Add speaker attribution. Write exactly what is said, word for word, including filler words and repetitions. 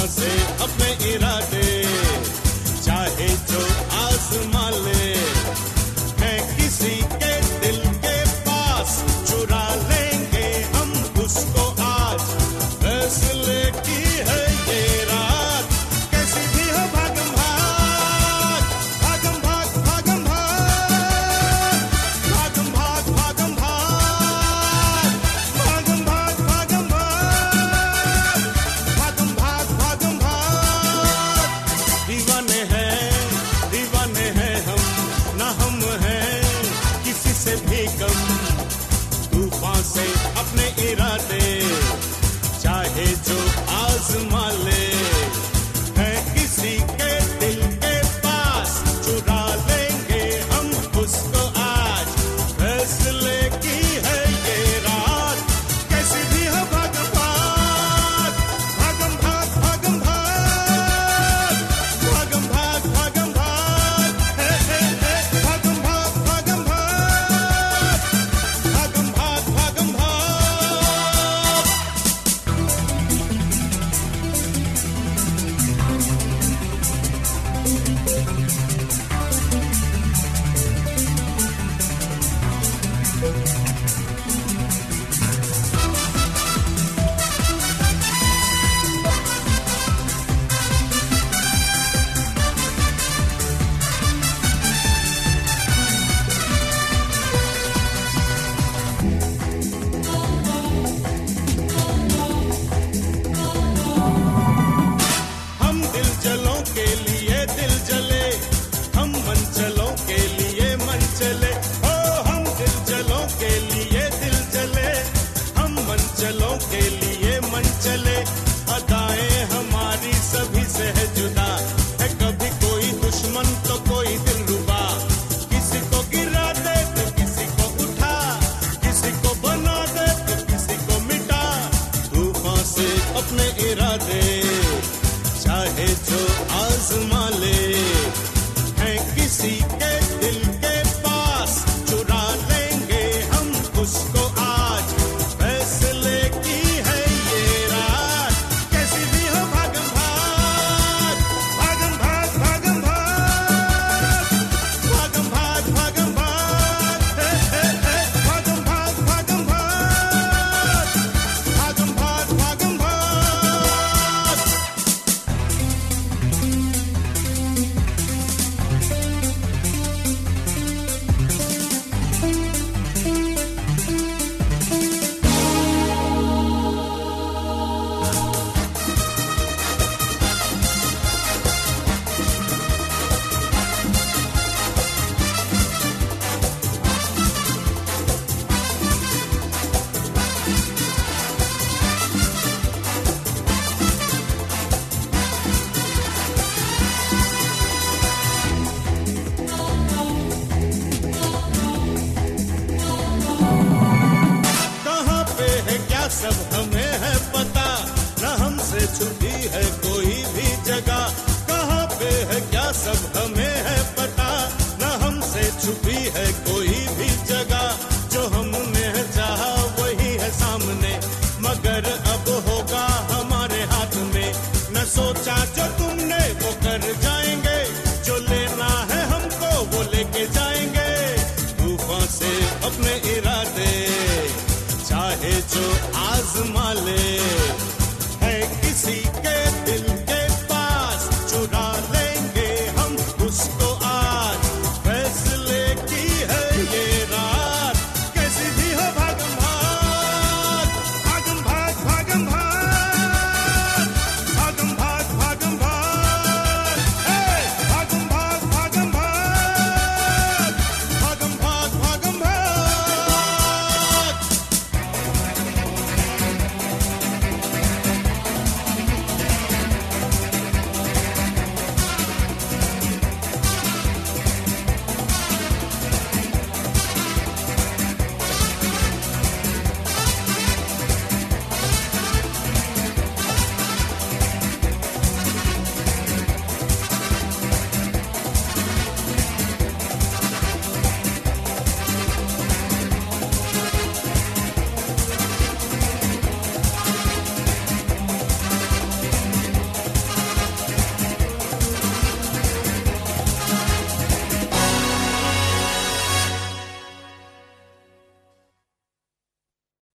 Speaker 1: तूफान से अपने इरादे चाहे जो आजमा ले, है किसी के दिल के पास चुरा लेंगे हम उसको आज, फैसले की है ये रात, कैसी भी हो भागम भाग, भागम भाग भागम भाग, भागम भाग भागम भाग, भागम भाग भागम भाग, भागम भाग भागम भाग। दीवाने हैं दीवाने हैं हम, ना हम हैं किसी से भी कम, तूफान से अपने इरादे चाहे जो आजमा ले, है किसी के दिल के पास चुरा लेंगे हम उसको आज, फैसले की है ये रात, कैसी भी हो भागम भाग, भागम भाग भागम भाग, भागम भाग भागम भाग, हे हे हे भागम भाग भागम भाग, भागम भाग भागम भाग। हम दिल जलों के लिए दिल जले, हम मन चलों के लिए मन चले, ओ हम दिल जलों के लिए दिल जले, हम मन चलों के लिए मन चले, अदाएं हमारी सभी से है जुदा, है कभी कोई दुश्मन तो कोई दिलरुबा, किसी को गिरा दे तो किसी को उठा, किसी को बना दे तो किसी को मिटा, तूफान से अपने इरादे चाहे जो आजमा ले, है किसी के दिल के पास चुरा लेंगे हम उसको आज, फैसले की है ये रात, कैसी भी हो भागम भाग, भागम भाग भागम भाग, भागम भाग भागम भाग, हे हे हे भागम भाग भागम भाग, भागम भाग भागम भाग। कहाँ पे है क्या सब हमें है पता, न हमसे छुपी है कोई भी जगह, कहाँ पे है क्या सब हमें है पता, न हमसे छुपी है कोई भी जगह, जो हमने चाहा वही है सामने, मगर अब होगा हमारे हाथ में, न सोचा जो तुमने वो कर जाएंगे, जो लेना है हमको वो लेके जाएंगे, तूफान से अपने इरादे चाहे जो आजमा ले,